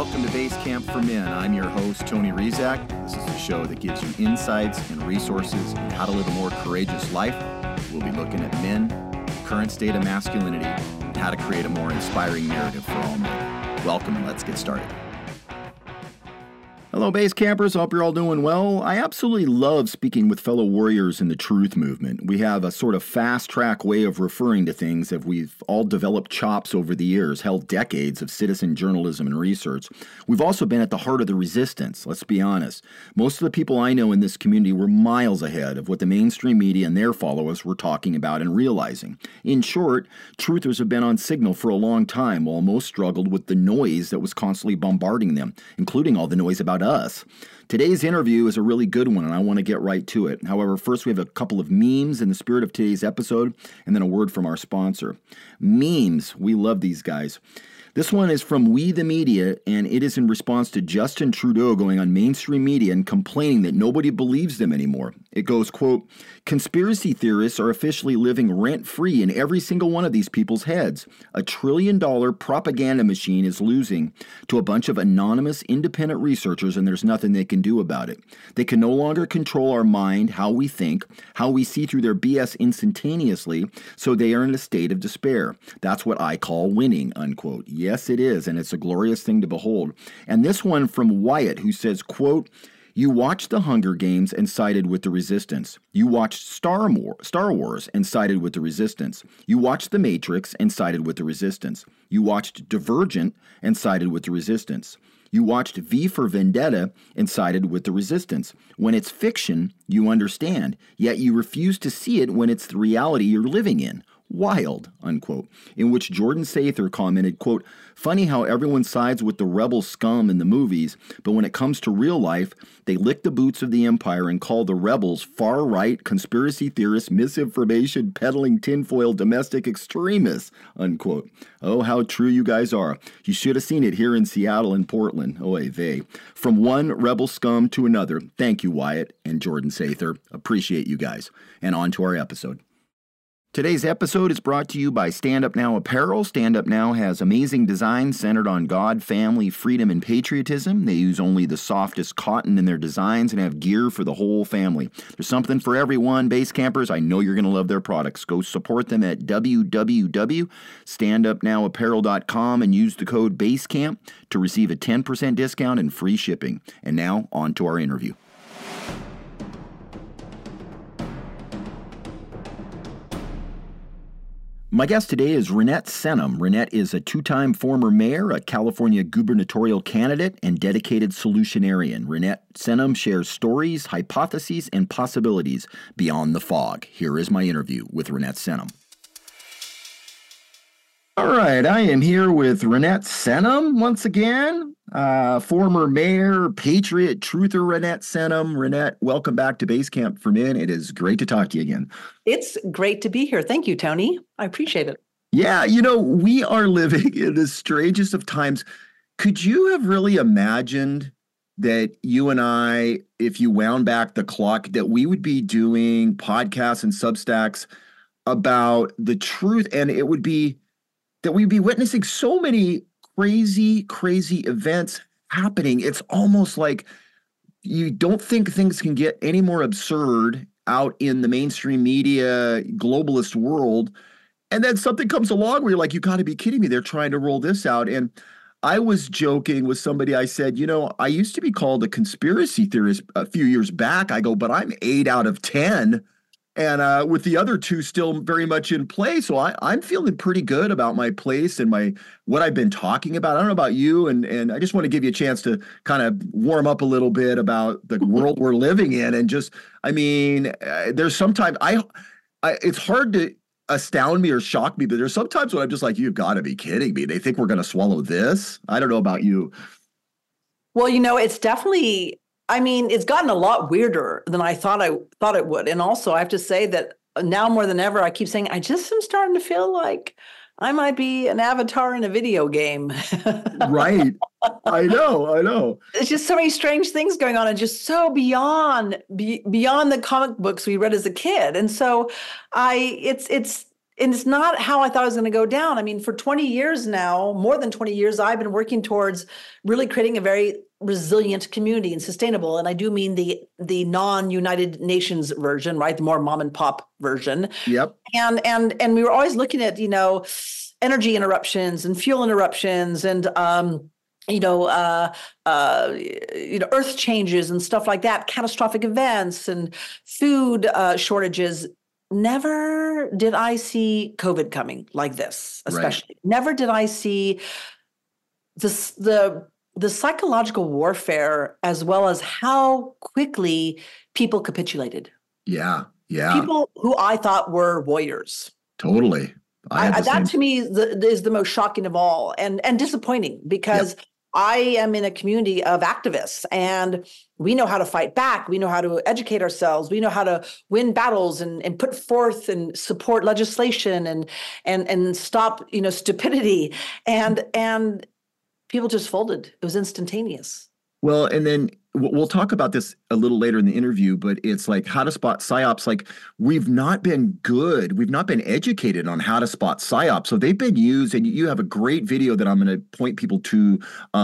welcome to Base Camp for Men. I'm your host, Tony Rizak. This is the show that gives you insights and resources on how to live a more courageous life. We'll be looking at men, the current state of masculinity, and how to create a more inspiring narrative for all men. Welcome, and let's get started. Hello, base campers. Hope you're all doing well. I absolutely love speaking with fellow warriors in the truth movement. We have a sort of fast-track way of referring to things that we've all developed chops over the years, held decades of citizen journalism and research. We've also been at the heart of the resistance, let's be honest. Most of the people I know in this community were miles ahead of what the mainstream media and their followers were talking about and realizing. In short, truthers have been on signal for a long time, while most struggled with the noise that was constantly bombarding them, including all the noise about us. Today's interview is a really good one, and I want to get right to it. However, first we have a couple of memes in the spirit of today's episode, and then a word from our sponsor. Memes, we love these guys. This one is from We the Media, and it is in response to Justin Trudeau going on mainstream media and complaining that nobody believes them anymore. It goes, quote, "Conspiracy theorists are officially living rent-free in every single one of these people's heads. $1 trillion propaganda machine is losing to a bunch of anonymous independent researchers, and there's nothing they can do about it. They can no longer control our mind, how we think, how we see through their BS instantaneously, so they are in a state of despair. That's what I call winning," unquote. Yes, it is, and it's a glorious thing to behold. And this one from Wyatt, who says, quote, "You watched the Hunger Games and sided with the resistance. You watched Star Wars and sided with the resistance. You watched The Matrix and sided with the resistance. You watched Divergent and sided with the resistance. You watched V for Vendetta and sided with the resistance. When it's fiction, you understand, yet you refuse to see it when it's the reality you're living in. Wild," unquote. In which Jordan Sather commented, quote, "Funny how everyone sides with the rebel scum in the movies, but when it comes to real life, they lick the boots of the empire and call the rebels far-right, conspiracy theorists, misinformation, peddling tinfoil domestic extremists," unquote. Oh, how true you guys are. You should have seen it here in Seattle and Portland. Oy vey. From one rebel scum to another. Thank you, Wyatt and Jordan Sather. Appreciate you guys. And on to our episode. Today's episode is brought to you by Stand Up Now Apparel. Stand Up Now has amazing designs centered on God, family, freedom, and patriotism. They use only the softest cotton in their designs and have gear for the whole family. There's something for everyone, base campers. I know you're going to love their products. Go support them at www.standupnowapparel.com and use the code BASECAMP to receive a 10% discount and free shipping. And now, on to our interview. My guest today is Reinette Senum. Reinette is a two-time former mayor, a California gubernatorial candidate, and dedicated solutionarian. Reinette Senum shares stories, hypotheses, and possibilities beyond the fog. Here is my interview with Reinette Senum. All right, I am here with Reinette Senum once again, former mayor, patriot, truther Reinette Senum. Reinette, welcome back to Base Camp for Men. It is great to talk to you again. It's great to be here. Thank you, Tony. I appreciate it. Yeah, we are living in the strangest of times. Could you have really imagined that you and I, if you wound back the clock, that we would be doing podcasts and Substacks about the truth, and it would be that we'd be witnessing so many crazy, crazy events happening? It's almost like you don't think things can get any more absurd out in the mainstream media, globalist world. And then something comes along where you're like, you got to be kidding me. They're trying to roll this out. And I was joking with somebody. I said, I used to be called a conspiracy theorist a few years back. I go, but I'm 8 out of 10. And with the other two still very much in play. So I'm feeling pretty good about my place and what I've been talking about. I don't know about you, and I just want to give you a chance to kind of warm up a little bit about the world we're living in. And just, there's sometimes it's hard to astound me or shock me, but there's sometimes when I'm just like, you've got to be kidding me. They think we're going to swallow this. I don't know about you. Well, it's definitely, it's gotten a lot weirder than I thought it would. And also I have to say that now more than ever, I keep saying, I just am starting to feel like I might be an avatar in a video game. Right. I know. It's just so many strange things going on and just so beyond the comic books we read as a kid. And so it's and it's not how I thought it was going to go down. I mean, for 20 years now, more than 20 years, I've been working towards really creating a very resilient community and sustainable. And I do mean the non-United Nations version, right? The more mom and pop version. Yep. And we were always looking at, energy interruptions and fuel interruptions and earth changes and stuff like that, catastrophic events and food shortages. Never did I see COVID coming like this, especially. Right. Never did I see this, the psychological warfare, as well as how quickly people capitulated. Yeah. People who I thought were warriors. Totally. That to me is the most shocking of all, and disappointing, because I am in a community of activists, and we know how to fight back. We know how to educate ourselves. We know how to win battles and put forth and support legislation and stop, stupidity. And people just folded. It was instantaneous. Well, and then we'll talk about this a little later in the interview, but it's like how to spot psyops. Like, we've not been good. We've not been educated on how to spot psyops. So they've been used, and you have a great video that I'm going to point people to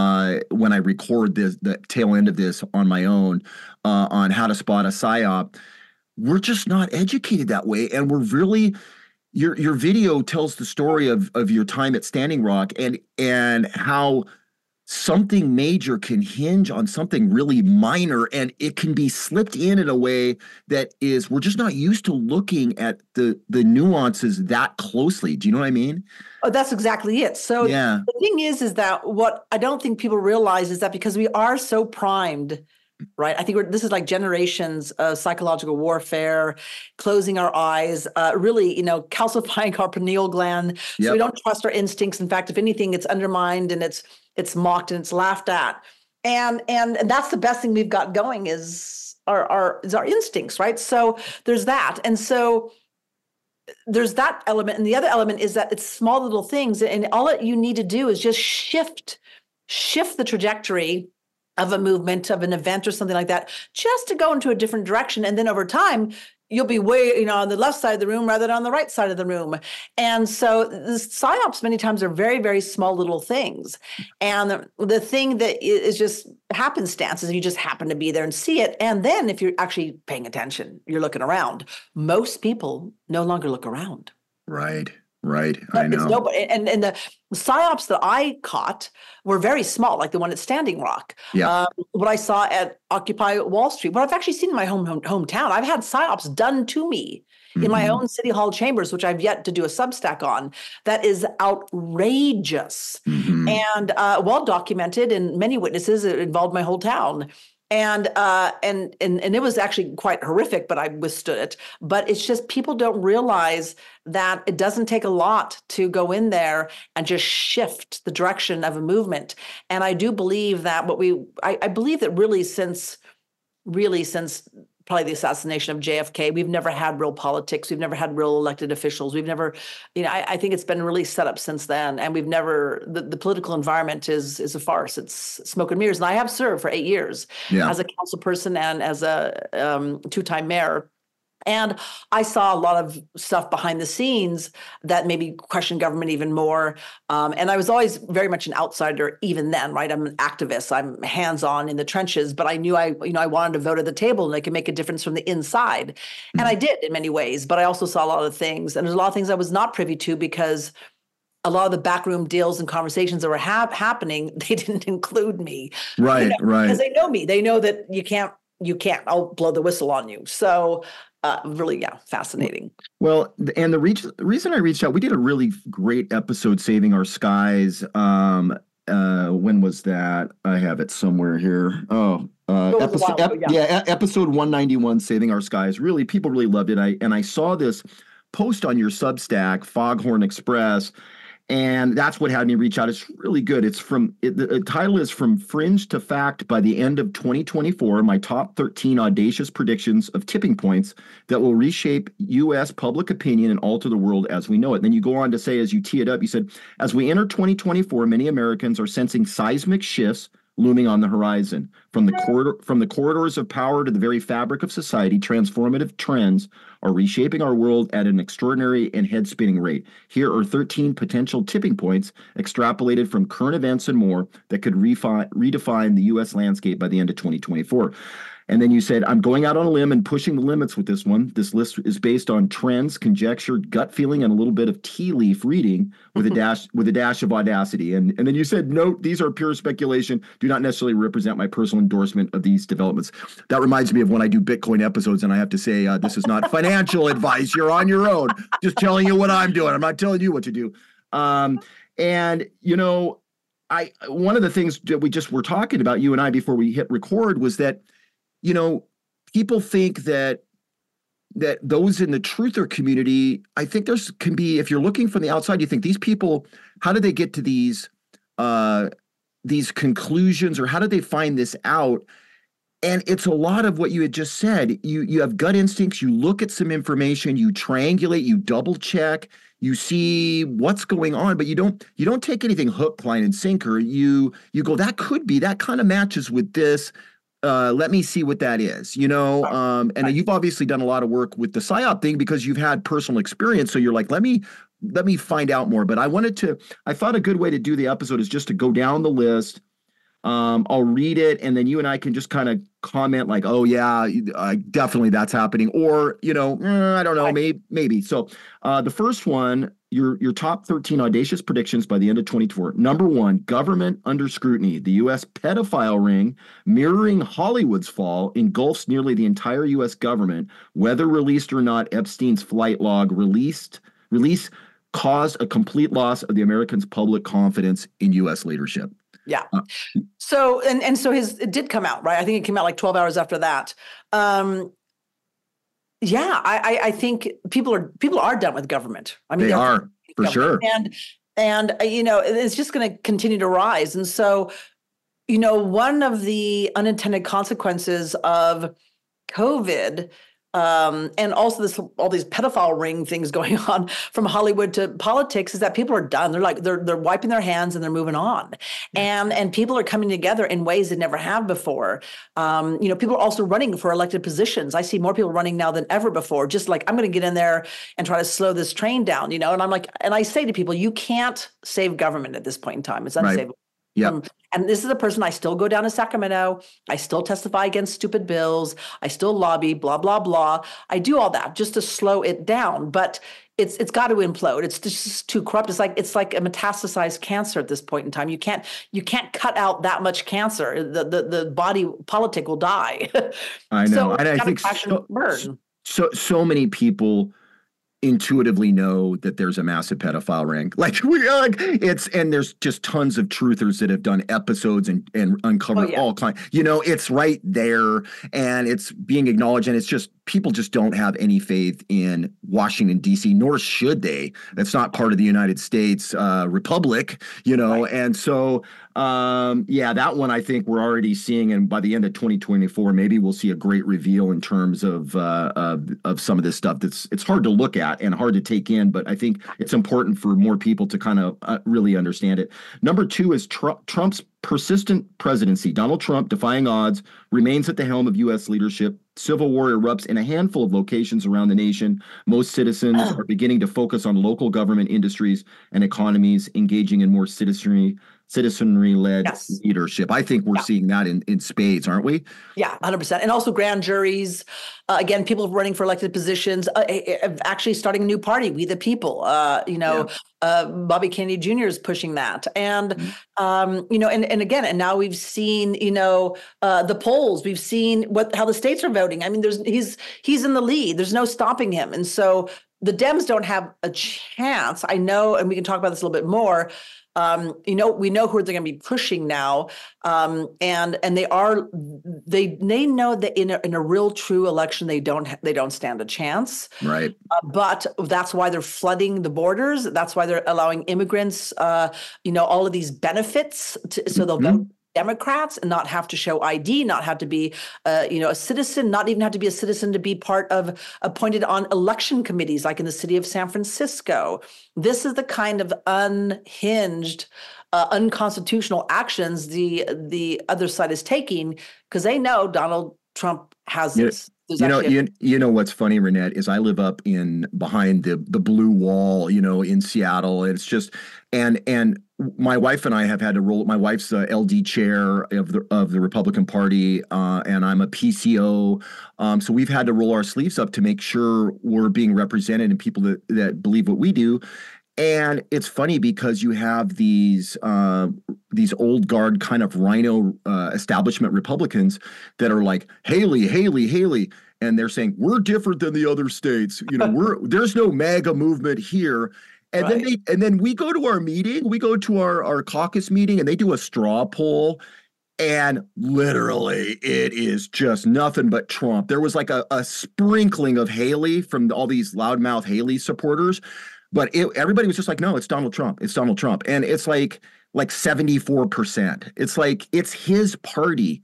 when I record the tail end of this on my own on how to spot a psyop. We're just not educated that way. And we're really, your video tells the story of your time at Standing Rock and how something major can hinge on something really minor, and it can be slipped in a way that is, we're just not used to looking at the nuances that closely. Do you know what I mean? Oh, that's exactly it. So the thing is that what I don't think people realize is that because we are so primed, right? I think this is like generations of psychological warfare, closing our eyes, really, calcifying our pineal gland. So we don't trust our instincts. In fact, if anything, it's undermined and it's mocked and it's laughed at. And that's the best thing we've got going is our instincts, right? So there's that. And so there's that element. And the other element is that it's small little things. And all that you need to do is just shift the trajectory of a movement, of an event or something like that, just to go into a different direction. And then over time, you'll be way, on the left side of the room rather than on the right side of the room. And so the psyops many times are very, very small little things. And the thing that is just happenstance is you just happen to be there and see it. And then if you're actually paying attention, you're looking around. Most people no longer look around. Right. I know. And the psyops that I caught were very small, like the one at Standing Rock. Yeah. What I saw at Occupy Wall Street, what I've actually seen in my hometown. I've had psyops done to me in my own city hall chambers, which I've yet to do a Substack on. That is outrageous and well documented, and many witnesses. It involved my whole town. And it was actually quite horrific, but I withstood it. But it's just people don't realize that it doesn't take a lot to go in there and just shift the direction of a movement. And I do believe that I believe that really since probably the assassination of JFK, we've never had real politics. We've never had real elected officials. We've never, I think it's been really set up since then. And we've never, the political environment is a farce. It's smoke and mirrors. And I have served for 8 years as a council person and as a two-time mayor. And I saw a lot of stuff behind the scenes that maybe questioned government even more. And I was always very much an outsider even then, right? I'm an activist. I'm hands-on in the trenches, but I knew I wanted to vote at the table and I could make a difference from the inside. And I did in many ways, but I also saw a lot of things. And there's a lot of things I was not privy to because a lot of the backroom deals and conversations that were happening, they didn't include me. Right. Because they know me. They know that you can't, I'll blow the whistle on you. So really, fascinating. Well, and the reason I reached out, we did a really great episode, Saving Our Skies. When was that? I have it somewhere here. Episode 191, Saving Our Skies. Really, people really loved it. I saw this post on your Substack, Foghorn Express, and that's what had me reach out. It's really good. It's the title is From Fringe to Fact by the End of 2024, my top 13 audacious predictions of tipping points that will reshape U.S. public opinion and alter the world as we know it. Then you go on to say, as you tee it up, you said, as we enter 2024, many Americans are sensing seismic shifts looming on the horizon. From the corridors of power to the very fabric of society, transformative trends are reshaping our world at an extraordinary and head-spinning rate. Here are 13 potential tipping points extrapolated from current events and more that could redefine the U.S. landscape by the end of 2024. And then you said, I'm going out on a limb and pushing the limits with this one. This list is based on trends, conjecture, gut feeling, and a little bit of tea leaf reading with a dash of audacity. And then you said, note, these are pure speculation, do not necessarily represent my personal endorsement of these developments. That reminds me of when I do Bitcoin episodes and I have to say, this is not financial advice. You're on your own. Just telling you what I'm doing. I'm not telling you what to do. And, you know, one of the things that we just were talking about, you and I, before we hit record, was that, you know, people think that those in the truther community, I think can be, if you're looking from the outside, you think these people, how did they get to these conclusions, or how did they find this out? And it's a lot of what you had just said. You have gut instincts, you look at some information, you triangulate, you double check, you see what's going on, but you don't take anything hook, line, and sinker. You go, that kind of matches with this. Let me see what that is, you know, and you've obviously done a lot of work with the PSYOP thing because you've had personal experience. So you're like, let me find out more. But I thought a good way to do the episode is just to go down the list. I'll read it, and then you and I can just kind of comment like, oh yeah, definitely that's happening. Or, you know, I don't know, maybe. So the first one, your top 13 audacious predictions by the end of 2024. Number one, government under scrutiny. The U.S. pedophile ring, mirroring Hollywood's fall, engulfs nearly the entire U.S. government. Whether released or not, Epstein's flight log release caused a complete loss of the Americans' public confidence in U.S. leadership. Yeah. So it did come out, right? I think it came out like 12 hours after that. Yeah, I think people are done with government. I mean, they are for sure. And you know, it's just going to continue to rise. And so, you know, one of the unintended consequences of COVID, and also all these pedophile ring things going on from Hollywood to politics, is that people are done. They're like, they're wiping their hands and they're moving on. And people are coming together in ways they never have before. You know, people are also running for elected positions. I see more people running now than ever before, just like, I'm going to get in there and try to slow this train down, you know? And I'm like, and I say to people, you can't save government at this point in time. It's unsavable. Right. Yeah. And this is a person, I still go down to Sacramento. I still testify against stupid bills. I still lobby, blah, blah, blah. I do all that just to slow it down. But it's got to implode. It's just too corrupt. It's like a metastasized cancer at this point in time. You can't cut out that much cancer. The body politic will die. I know. So and I think so many people intuitively know that there's a massive pedophile ring. And there's just tons of truthers that have done episodes and uncovered all kinds. You know, it's right there and it's being acknowledged, and it's just people just don't have any faith in Washington, D.C., nor should they. That's not part of the United States Republic, you know, right. And so that one I think we're already seeing, and by the end of 2024, maybe we'll see a great reveal in terms of some of this stuff. It's hard to look at and hard to take in, but I think it's important for more people to kind of really understand it. Number two is Trump's persistent presidency. Donald Trump, defying odds, remains at the helm of U.S. leadership. Civil war erupts in a handful of locations around the nation. Most citizens are beginning to focus on local government industries and economies, engaging in more citizenry-led leadership. I think we're seeing that in spades, aren't we? Yeah, 100%. And also grand juries. Again, people running for elected positions, actually starting a new party, We the People. Bobby Kennedy Jr. is pushing that. And, and again, and now we've seen, the polls, we've seen how the states are voting. I mean, he's in the lead. There's no stopping him. And so the Dems don't have a chance. I know, and we can talk about this a little bit more. We know who they're going to be pushing now, and they know that in a real true election they don't stand a chance. Right. But that's why they're flooding the borders. That's why they're allowing immigrants, all of these benefits, so they'll vote Democrats and not have to show ID, not have to be, a citizen, not even have to be a citizen to be part of appointed on election committees, like in the city of San Francisco. This is the kind of unhinged, unconstitutional actions the other side is taking because they know Donald Trump has this. You know what's funny, Renette, is I live up behind the blue wall, in Seattle. It's just and my wife and I have had to roll. My wife's LD chair of the Republican Party, and I'm a PCO. So we've had to roll our sleeves up to make sure we're being represented and people that believe what we do. And it's funny because you have these old guard kind of rhino establishment Republicans that are like Haley, Haley, Haley, and they're saying we're different than the other states. There's no MAGA movement here. And right. then we go to our meeting, we go to our caucus meeting, and they do a straw poll. And literally, it is just nothing but Trump. There was like a sprinkling of Haley from all these loudmouth Haley supporters. But everybody was just like, no, it's Donald Trump. It's Donald Trump. And it's like 74%. It's like it's his party.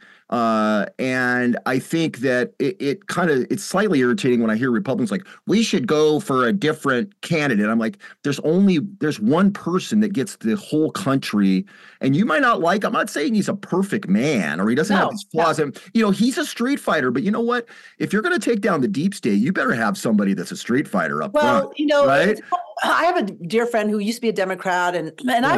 And I think that it's slightly irritating when I hear Republicans like, we should go for a different candidate. I'm like, there's one person that gets the whole country. And you might not like, I'm not saying he's a perfect man or he doesn't have his flaws. No. And, he's a street fighter. But you know what? If you're going to take down the deep state, you better have somebody that's a street fighter up front. Right? I have a dear friend who used to be a Democrat, and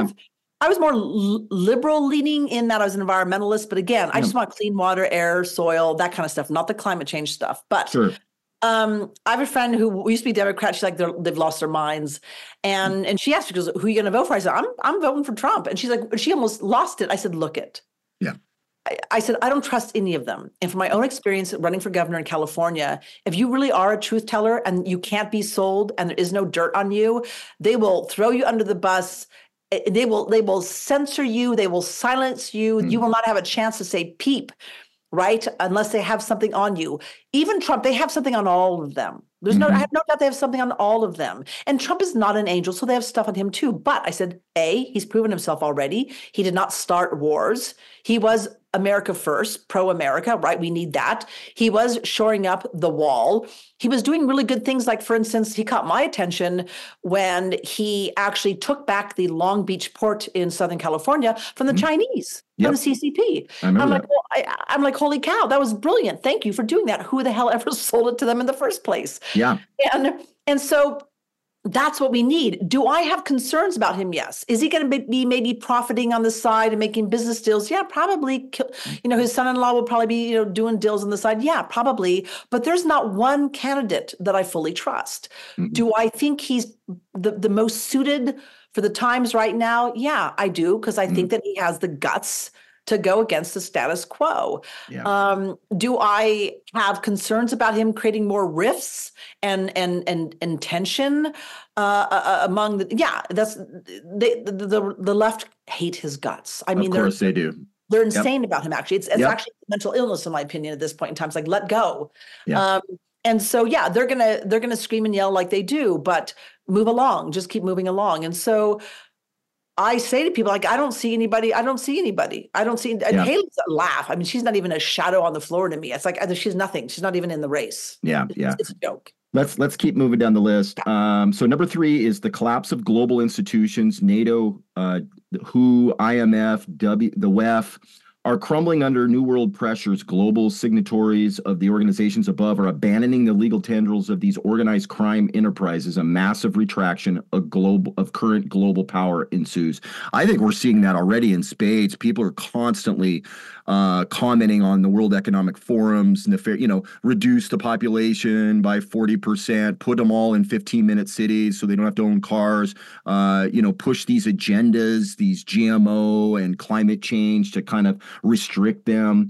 I was more liberal leaning in that I was an environmentalist. But again, I just want clean water, air, soil, that kind of stuff, not the climate change stuff. But sure. I have a friend who used to be Democrat. She's like, they've lost their minds. And she asked me, she goes, who are you going to vote for? I said, I'm voting for Trump. And she's like, she almost lost it. I said, look it. Yeah. I said, I don't trust any of them. And from my own experience running for governor in California, if you really are a truth teller and you can't be sold and there is no dirt on you, they will throw you under the bus. They will censor you. They will silence you. You will not have a chance to say peep, right? Unless they have something on you. Even Trump, they have something on all of them. I have no doubt they have something on all of them. And Trump is not an angel, so they have stuff on him too. But I said, he's proven himself already. He did not start wars. He was America first, pro-America, right? We need that. He was shoring up the wall. He was doing really good things. Like, for instance, he caught my attention when he actually took back the Long Beach port in Southern California from the Chinese, from the CCP. I'm like, holy cow, that was brilliant. Thank you for doing that. Who the hell ever sold it to them in the first place? Yeah. And so that's what we need. Do I have concerns about him? Yes. Is he going to be maybe profiting on the side and making business deals? Yeah, probably. His son-in-law will probably be, doing deals on the side. Yeah, probably. But there's not one candidate that I fully trust. Mm-hmm. Do I think he's the most suited for the times right now? Yeah, I do, because I think that he has the guts to go against the status quo. Yeah. Do I have concerns about him creating more rifts and tension among that's the left hate his guts. I mean, of course they do. They're insane about him. Actually, it's actually mental illness, in my opinion, at this point in time. It's like, let go. Yeah. And so, they're gonna scream and yell like they do, but move along, just keep moving along. And so I say to people, like, I don't see anybody. And Haley's a laugh. I mean, she's not even a shadow on the floor to me. It's like, she's nothing. She's not even in the race. Yeah. It's a joke. Let's keep moving down the list. So number 3 is the collapse of global institutions. NATO, WHO, IMF, the WEF are crumbling under New World pressures. Global signatories of the organizations above are abandoning the legal tendrils of these organized crime enterprises. A massive retraction of current global power ensues. I think we're seeing that already in spades. People are constantly commenting on the World Economic Forum's, reduce the population by 40%, put them all in 15-minute cities so they don't have to own cars, push these agendas, these GMO and climate change to kind of restrict them.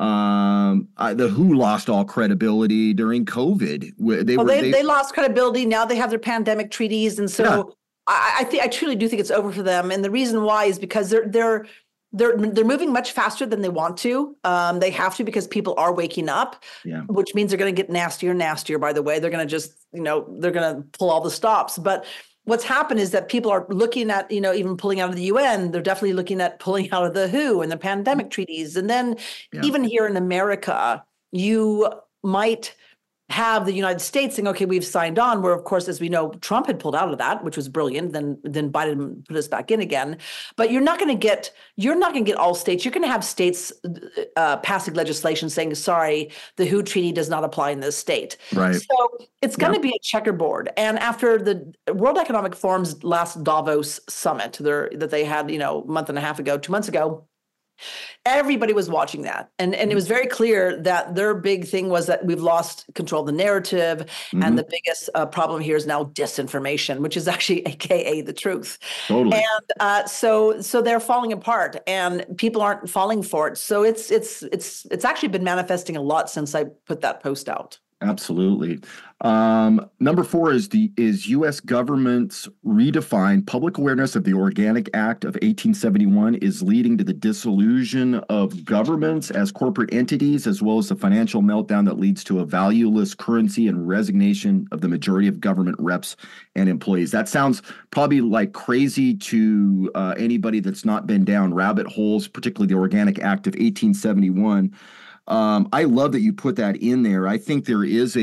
The WHO lost all credibility during COVID. They lost credibility. Now they have their pandemic treaties, and so I truly do think it's over for them. And the reason why is because they're moving much faster than they want to. They have to, because people are waking up, which means they're going to get nastier and nastier. By the way, they're going to just they're going to pull all the stops, but. what's happened is that people are looking at, even pulling out of the UN. They're definitely looking at pulling out of the WHO and the pandemic treaties. And then even here in America, you might have the United States saying, okay, we've signed on, where of course, as we know, Trump had pulled out of that, which was brilliant. Then Biden put us back in again. But you're not going to get all states. You're going to have states passing legislation saying, sorry, the WHO treaty does not apply in this state. Right. So it's going to be a checkerboard. And after the World Economic Forum's last Davos summit that they had, a month and a half ago, 2 months ago, everybody was watching that. And it was very clear that their big thing was that we've lost control of the narrative. And the biggest problem here is now disinformation, which is actually AKA the truth. Totally. And so they're falling apart and people aren't falling for it. So it's actually been manifesting a lot since I put that post out. Absolutely. Number 4 is U.S. government's redefined public awareness of the Organic Act of 1871 is leading to the dissolution of governments as corporate entities, as well as the financial meltdown that leads to a valueless currency and resignation of the majority of government reps and employees. That sounds probably like crazy to anybody that's not been down rabbit holes, particularly the Organic Act of 1871. I love that you put that in there. I think there is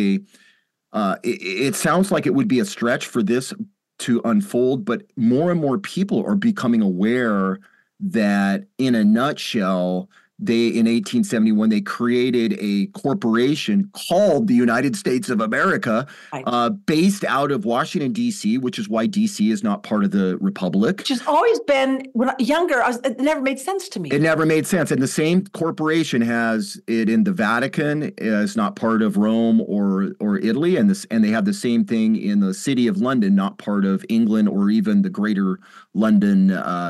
it sounds like it would be a stretch for this to unfold, but more and more people are becoming aware that in a nutshell, in 1871, they created a corporation called the United States of America, based out of Washington, D.C., which is why D.C. is not part of the Republic. Which has always been, when I was younger, it never made sense to me. It never made sense. And the same corporation has it in the Vatican. It's not part of Rome or Italy. And they have the same thing in the City of London, not part of England or even the Greater London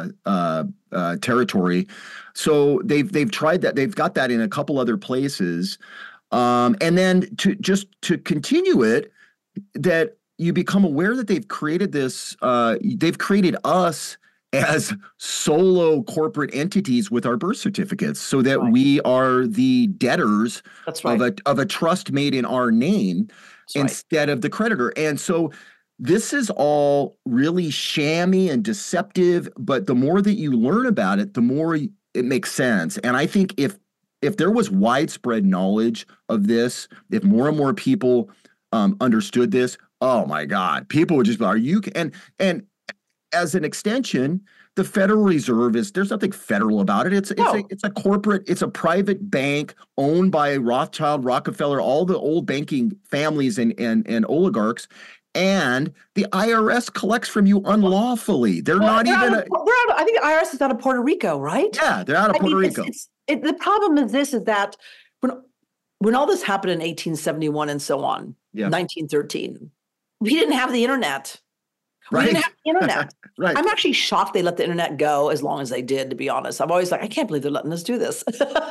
territory. So they've tried that. They've got that in a couple other places. And then to continue it, that you become aware that they've created this, they've created us as solo corporate entities with our birth certificates so that we are the debtors of a trust made in our name instead of the creditor. And so this is all really shammy and deceptive, but the more that you learn about it, the more it makes sense. And I think if there was widespread knowledge of this, if more and more people understood this, oh my God, people would just be, are you? And as an extension, the Federal Reserve there's nothing federal about it. It's a corporate, it's a private bank owned by Rothschild, Rockefeller, all the old banking families and oligarchs. And the IRS collects from you unlawfully. I think the IRS is out of Puerto Rico, right? Yeah, they're out of Puerto Rico. The problem is that when all this happened in 1871 and so on, 1913, we didn't have the internet. We didn't have the internet. Right. I'm actually shocked they let the internet go as long as they did, to be honest. I'm always like, I can't believe they're letting us do this.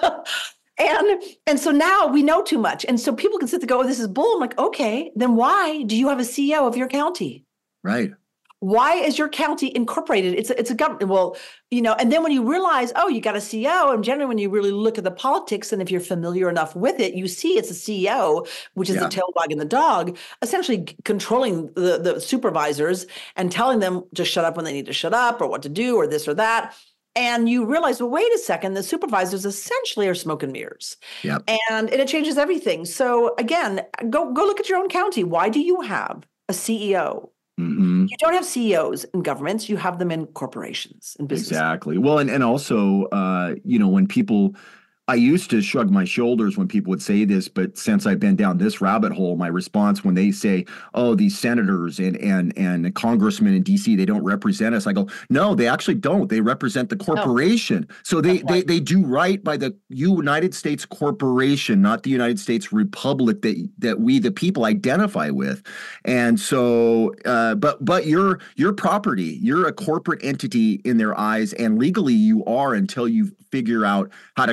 And so now we know too much. And so people can sit there and go, oh, this is bull. I'm like, okay, then why do you have a CEO of your county? Right. Why is your county incorporated? It's a government. Well, and then when you realize, oh, you got a CEO, and generally when you really look at the politics, and if you're familiar enough with it, you see it's a CEO, which is the tail wagging the dog, essentially controlling the supervisors and telling them to shut up when they need to shut up, or what to do, or this or that. And you realize, well, wait a second, the supervisors essentially are smoke and mirrors. Yep. And it changes everything. So again, go look at your own county. Why do you have a CEO? Mm-hmm. You don't have CEOs in governments. You have them in corporations and businesses. Exactly. Well, and also, when people, I used to shrug my shoulders when people would say this, but since I've been down this rabbit hole, my response when they say, oh, these senators and congressmen in D.C., they don't represent us, I go, no, they actually don't. They represent the corporation. No. So they do right by the United States corporation, not the United States Republic that we, the people, identify with. And so, but you're property. You're a corporate entity in their eyes, and legally you are until you figure out how to correct your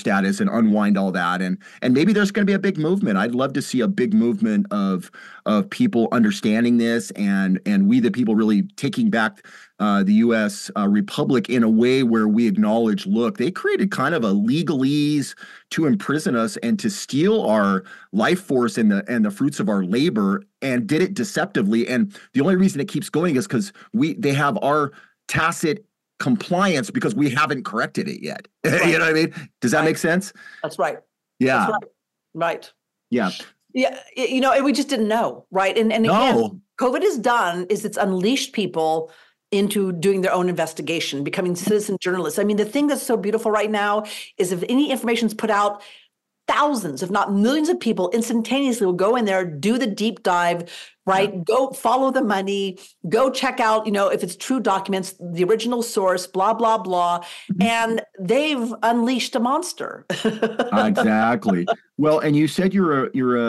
status and unwind all that. And maybe there's going to be a big movement. I'd love to see a big movement of people understanding this, and we the people really taking back the U.S. Republic in a way where we acknowledge, look, they created kind of a legalese to imprison us and to steal our life force and the fruits of our labor, and did it deceptively. And the only reason it keeps going is because they have our tacit compliance because we haven't corrected it yet. Right. You know what I mean? Does that make sense? That's right. Yeah. That's right. Yeah. Yeah. You know, and we just didn't know. Right. And again, COVID has done is it's unleashed people into doing their own investigation, becoming citizen journalists. I mean, the thing that's so beautiful right now is if any information is put out, thousands, if not millions of people instantaneously will go in there, do the deep dive, right? Yeah. Go follow the money, go check out, you know, if it's true documents, the original source, blah, blah, blah. Mm-hmm. And they've unleashed a monster. Exactly. Well, and you said you've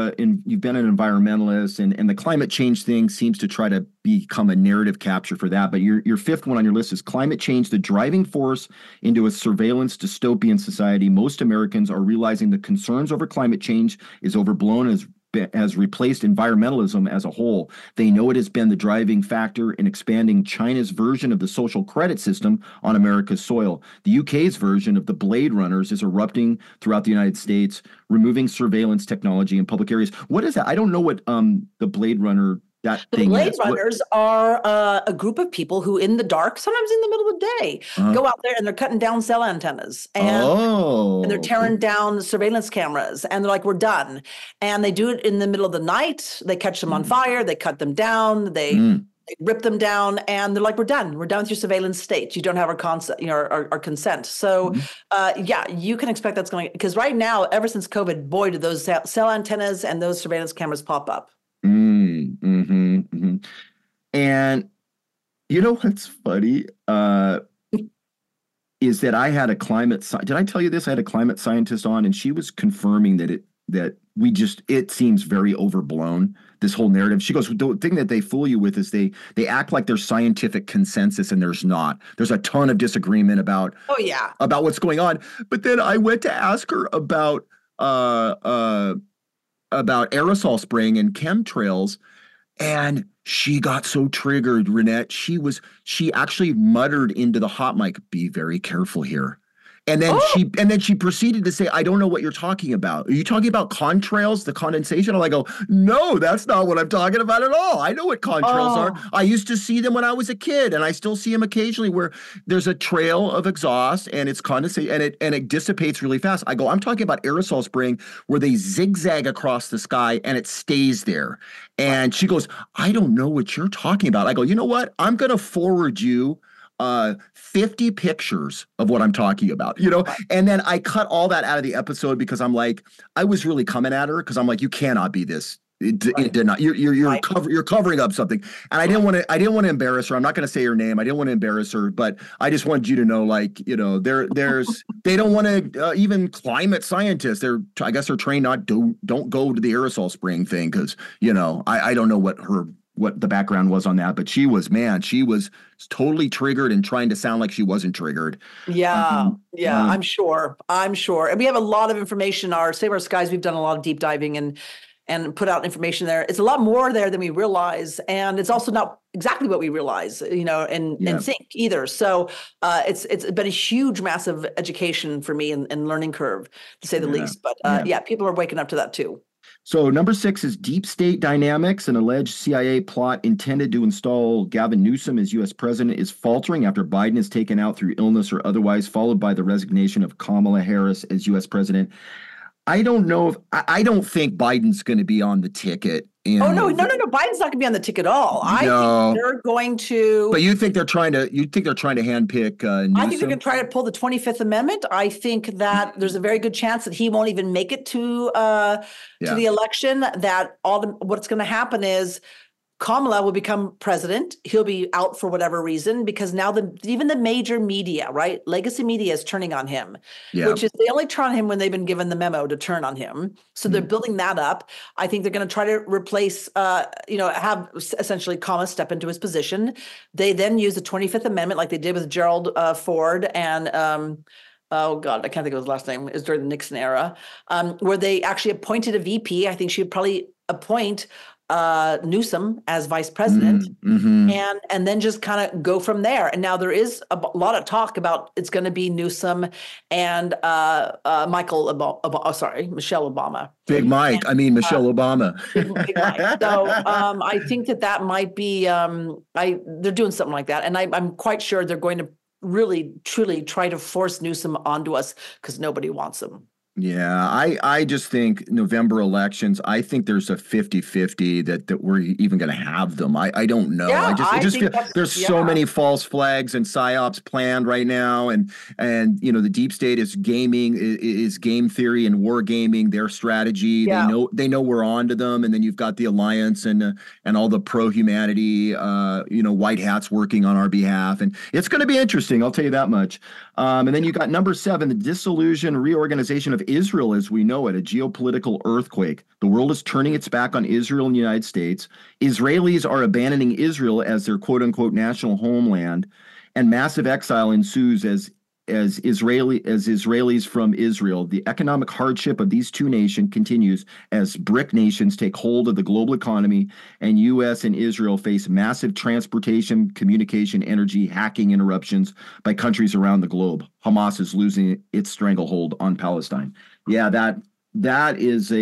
been an environmentalist, and the climate change thing seems to try to become a narrative capture for that. But your fifth one on your list is climate change, the driving force into a surveillance dystopian society. Most Americans are realizing the concerns over climate change is overblown, has replaced environmentalism as a whole. They know it has been the driving factor in expanding China's version of the social credit system on America's soil. The UK's version of the Blade Runners is erupting throughout the United States, removing surveillance technology in public areas. What is that? I don't know what the Blade Runner The Blade Runners are a group of people who, in the dark, sometimes in the middle of the day, go out there and they're cutting down cell antennas and they're tearing down surveillance cameras, and they're like, we're done. And they do it in the middle of the night. They catch them on fire. They cut them down. They rip them down, and they're like, we're done. We're done with your surveillance state. You don't have our consent, our consent. So, yeah, you can expect that's going, because right now, ever since COVID, boy, did those cell antennas and those surveillance cameras pop up. And you know what's funny is that I had a did I tell you this? I had a climate scientist on, and she was confirming that it seems very overblown, this whole narrative. She goes, the thing that they fool you with is they act like there's scientific consensus, and there's not. There's a ton of disagreement about what's going on. But then I went to ask her about aerosol spraying and chemtrails, and she got so triggered, Renette. She actually muttered into the hot mic, "Be very careful here." And then she proceeded to say, "I don't know what you're talking about. Are you talking about contrails, the condensation?" I go, "No, that's not what I'm talking about at all. I know what contrails are. I used to see them when I was a kid, and I still see them occasionally, where there's a trail of exhaust and it's condensate and it dissipates really fast." I go, "I'm talking about aerosol spraying, where they zigzag across the sky and it stays there." And she goes, "I don't know what you're talking about." I go, "You know what? I'm going to forward you 50 pictures of what I'm talking about, and then I cut all that out of the episode, because I'm like, I was really coming at her, because I'm like, you cannot be this. It did not. You're covering up something, and I didn't want to embarrass her. I'm not going to say her name. I didn't want to embarrass her, but I just wanted you to know, they don't want to, even climate scientists. I guess they're trained not don't go to the aerosol spraying thing, because I don't know what the background was on that, but she was totally triggered and trying to sound like she wasn't triggered. Yeah. I'm sure. And we have a lot of information. Save Our Skies, we've done a lot of deep diving and put out information there. It's a lot more there than we realize. And it's also not exactly what we realize, and think either. So it's been a huge, massive education for me and learning curve, to say the least. But people are waking up to that too. So number 6 is Deep State Dynamics. An alleged CIA plot intended to install Gavin Newsom as U.S. president is faltering after Biden is taken out through illness or otherwise, followed by the resignation of Kamala Harris as U.S. president. I don't think Biden's going to be on the ticket. No. Biden's not going to be on the ticket at all. I think they're going to. But you think they're trying to handpick Newsom? I think they're going to try to pull the 25th Amendment. I think that there's a very good chance that he won't even make it to the election. That what's going to happen is Kamala will become president. He'll be out for whatever reason, because now even the major media, right? Legacy media is turning on him, which is they only turn on him when they've been given the memo to turn on him. So they're building that up. I think they're going to try to replace, have essentially Kamala step into his position. They then use the 25th Amendment like they did with Gerald Ford and oh God, I can't think of his last name. It was during the Nixon era, where they actually appointed a VP. I think she would probably appoint Newsom as vice president, Mm-hmm. and then just kind of go from there. And now there is a lot of talk about it's going to be Newsom and Michelle Obama. Big Mike. I mean, Uh, Michelle Obama. Big Mike. So I think that might be they're doing something like that, and I'm quite sure they're going to really truly try to force Newsom onto us because nobody wants him. Yeah, I just think November elections, I think there's a 50-50 that we're even going to have them. I don't know. Yeah, It I just think feel there's so many false flags and psyops planned right now, and the deep state is gaming, is game theory and war gaming their strategy. Yeah. They know we're on to them, and then you've got the alliance and all the pro humanity white hats working on our behalf, and it's going to be interesting. I'll tell you that much. And then you got number 7, the dissolution, reorganization of Israel as we know it, a geopolitical earthquake. The world is turning its back on Israel and the United States. Israelis are abandoning Israel as their quote unquote national homeland, and massive exile ensues as Israelis from Israel. The economic hardship of these two nations continues as BRIC nations take hold of the global economy, and U.S. and Israel face massive transportation, communication, energy, hacking interruptions by countries around the globe. Hamas is losing its stranglehold on Palestine. Yeah, that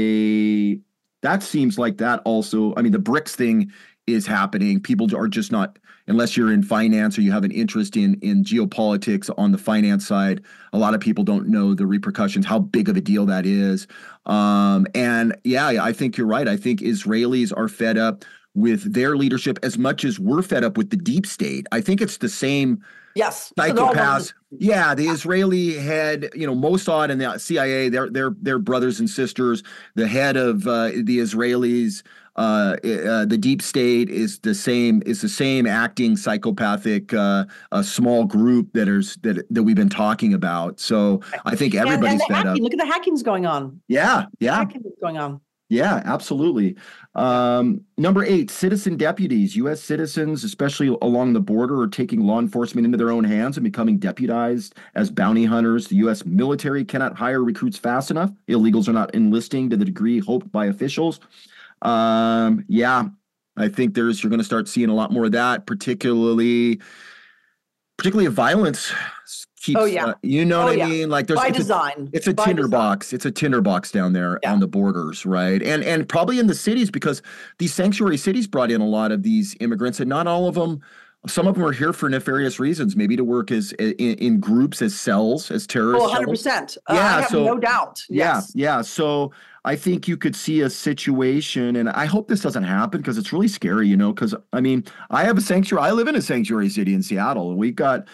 seems like that also. I mean, the BRICS thing is happening. People are just not, unless you're in finance or you have an interest in geopolitics on the finance side, a lot of people don't know the repercussions, how big of a deal that is. And yeah, I think you're right. I think Israelis are fed up with their leadership as much as we're fed up with the deep state. I think it's the same psychopaths. Yeah, the Israeli head, Mossad and the CIA, they're brothers and sisters. The head of the Israelis, the deep state is the same acting psychopathic small group that we've been talking about. So I think everybody's fed up. Look at the hacking's going on. Yeah. Hacking is going on. Yeah, absolutely. Number 8, citizen deputies. U.S. citizens, especially along the border, are taking law enforcement into their own hands and becoming deputized as bounty hunters. The U.S. military cannot hire recruits fast enough. Illegals are not enlisting to the degree hoped by officials. Yeah, I think you're going to start seeing a lot more of that, particularly if violence keeps, what I mean? Like by design. It's a tinderbox. It's a tinderbox down there on the borders, right? And probably in the cities, because these sanctuary cities brought in a lot of these immigrants, and not all of them. Some of them are here for nefarious reasons, maybe to work as in groups, as cells, as terrorist cells. 100%. I have no doubt. Yes. Yeah. So I think you could see a situation, and I hope this doesn't happen because it's really scary, because I mean, I live in a sanctuary city in Seattle, and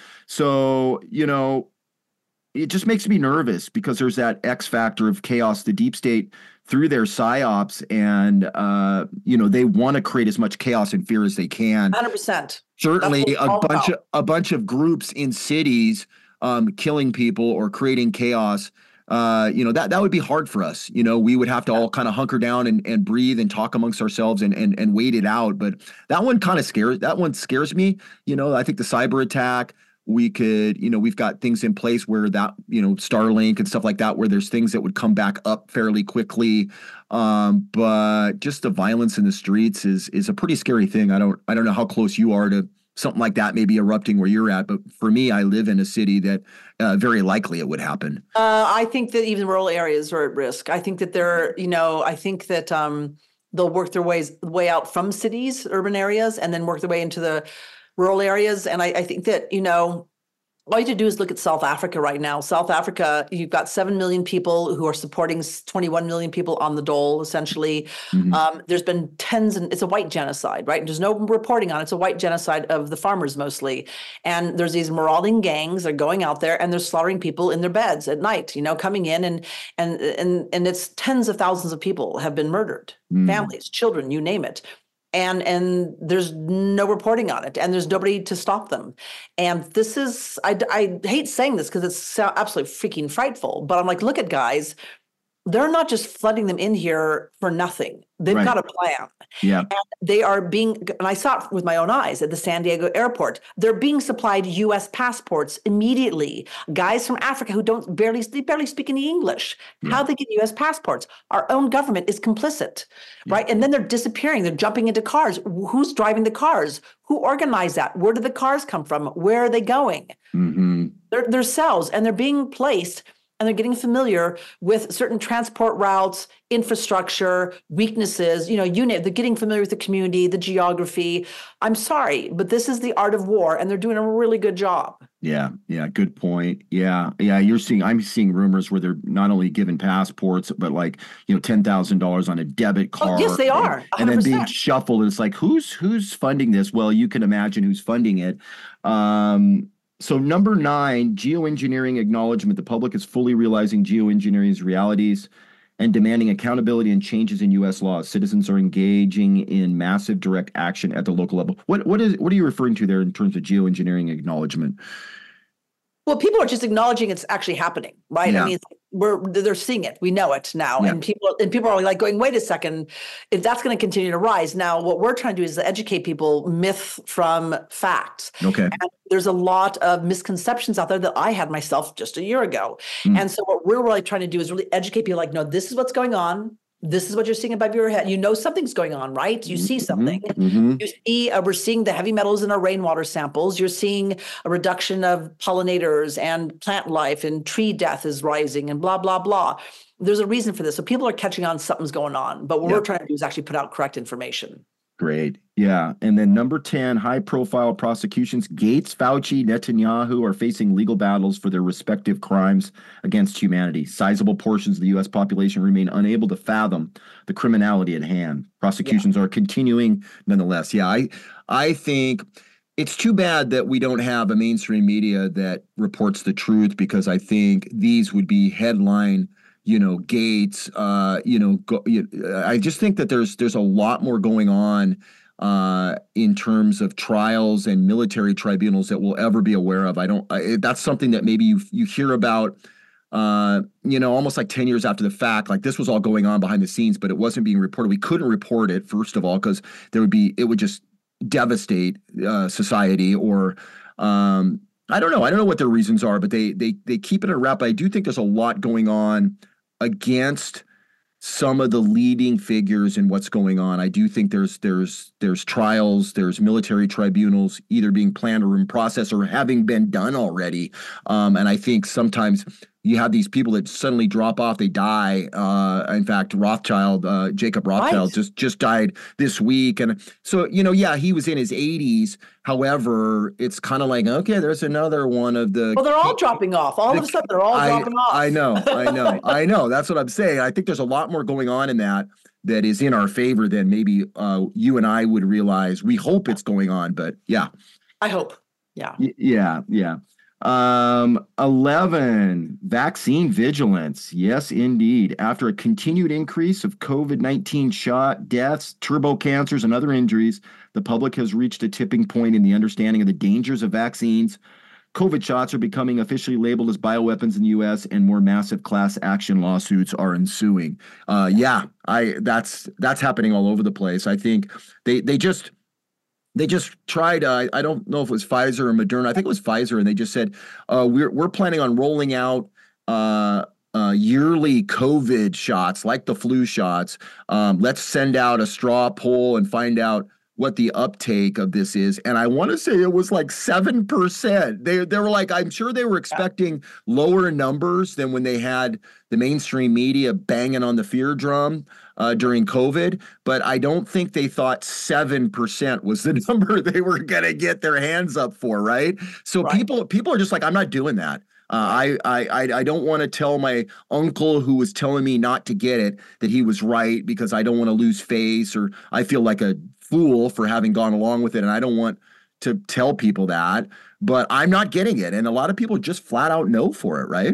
it just makes me nervous because there's that X factor of chaos, the deep state through their psyops, and they want to create as much chaos and fear as they can. 100%. Certainly a bunch of groups in cities killing people or creating chaos. That would be hard for us. We would have to all kind of hunker down and breathe and talk amongst ourselves and wait it out. But that one scares me. I think the cyber attack, we've got things in place where that, Starlink and stuff like that, where there's things that would come back up fairly quickly. But just the violence in the streets is a pretty scary thing. I don't know how close you are to something like that maybe erupting where you're at. But for me, I live in a city that very likely it would happen. I think that even rural areas are at risk. I think that they'll work their way out from cities, urban areas, and then work their way into the rural areas. And I think that, all you have to do is look at South Africa right now. South Africa, you've got 7 million people who are supporting 21 million people on the dole, essentially. Mm-hmm. There's been it's a white genocide, right? There's no reporting on it. It's a white genocide of the farmers mostly. And there's these marauding gangs that are going out there and they're slaughtering people in their beds at night, coming in and it's tens of thousands of people have been murdered, families, children, you name it. And there's no reporting on it, and there's nobody to stop them. And this is, I hate saying this because it's absolutely freaking frightful, but I'm like, look at guys, they're not just flooding them in here for nothing. They've Right. got a plan. Yeah. And they are being, and I saw it with my own eyes at the San Diego airport. They're being supplied US passports immediately. Guys from Africa who they barely speak any English. Yeah. How they get US passports. Our own government is complicit, right? And then they're disappearing. They're jumping into cars. Who's driving the cars? Who organized that? Where did the cars come from? Where are they going? Mm-hmm. They're cells, and they're being placed, and they're getting familiar with certain transport routes, infrastructure, weaknesses, they're getting familiar with the community, the geography. I'm sorry, but this is the art of war, and they're doing a really good job. Yeah, good point. Yeah. I'm seeing rumors where they're not only given passports, but like, $10,000 on a debit card. Oh, yes, they are. 100%. And then being shuffled. It's like, who's funding this? Well, you can imagine who's funding it. So number 9, geoengineering acknowledgement. The public is fully realizing geoengineering's realities and demanding accountability and changes in U.S. laws. Citizens are engaging in massive direct action at the local level. What are you referring to there in terms of geoengineering acknowledgement? Well, people are just acknowledging it's actually happening, right? Yeah. I mean, they're seeing it. We know it now, Yeah. and people are like going, "Wait a second, if that's going to continue to rise." Now, what we're trying to do is educate people myth from fact. Okay. And there's a lot of misconceptions out there that I had myself just a year ago, and so what we're really trying to do is really educate people. Like, no, this is what's going on. This is what you're seeing above your head. Something's going on, right? You see something. Mm-hmm. You see, we're seeing the heavy metals in our rainwater samples. You're seeing a reduction of pollinators and plant life, and tree death is rising, and blah, blah, blah. There's a reason for this. So people are catching on something's going on. But what we're trying to do is actually put out correct information. Great. Yeah. And then number 10, high-profile prosecutions. Gates, Fauci, Netanyahu are facing legal battles for their respective crimes against humanity. Sizable portions of the U.S. population remain unable to fathom the criminality at hand. Prosecutions are continuing nonetheless. Yeah, I think it's too bad that we don't have a mainstream media that reports the truth, because I think these would be headline Gates, I just think that there's a lot more going on in terms of trials and military tribunals that we'll ever be aware of. That's something that maybe you hear about, almost like 10 years after the fact. Like, this was all going on behind the scenes, but it wasn't being reported. We couldn't report it, first of all, because it would just devastate society, or I don't know what their reasons are, but they keep it a wrap. I do think there's a lot going on against some of the leading figures in what's going on. I do think there's trials, there's military tribunals either being planned or in process or having been done already. And I think sometimes you have these people that suddenly drop off, they die. In fact, Jacob Rothschild just died this week. And so, he was in his 80s. However, it's kind of like, okay, there's another one of the... Well, they're all dropping off. All of a sudden, they're all dropping off. I know. That's what I'm saying. I think there's a lot more going on in that is in our favor than maybe you and I would realize. We hope it's going on, but yeah. I hope. Yeah. Yeah. 11, vaccine vigilance. Yes, indeed. After a continued increase of COVID-19 shot deaths, turbo cancers, and other injuries, the public has reached a tipping point in the understanding of the dangers of vaccines. COVID shots are becoming officially labeled as bioweapons in the U.S., and more massive class action lawsuits are ensuing. That's happening all over the place. I think they just tried, I don't know if it was Pfizer or Moderna. I think it was Pfizer. And they just said, we're planning on rolling out yearly COVID shots, like the flu shots. Let's send out a straw poll and find out what the uptake of this is. And I want to say it was like 7%. They were like, I'm sure they were expecting lower numbers than when they had the mainstream media banging on the fear drum during COVID. But I don't think they thought 7% was the number they were going to get their hands up for, right? So people are just like, I'm not doing that. I don't want to tell my uncle who was telling me not to get it that he was right, because I don't want to lose face, or I feel like a fool for having gone along with it. And I don't want to tell people that, but I'm not getting it. And a lot of people just flat out no for it, right?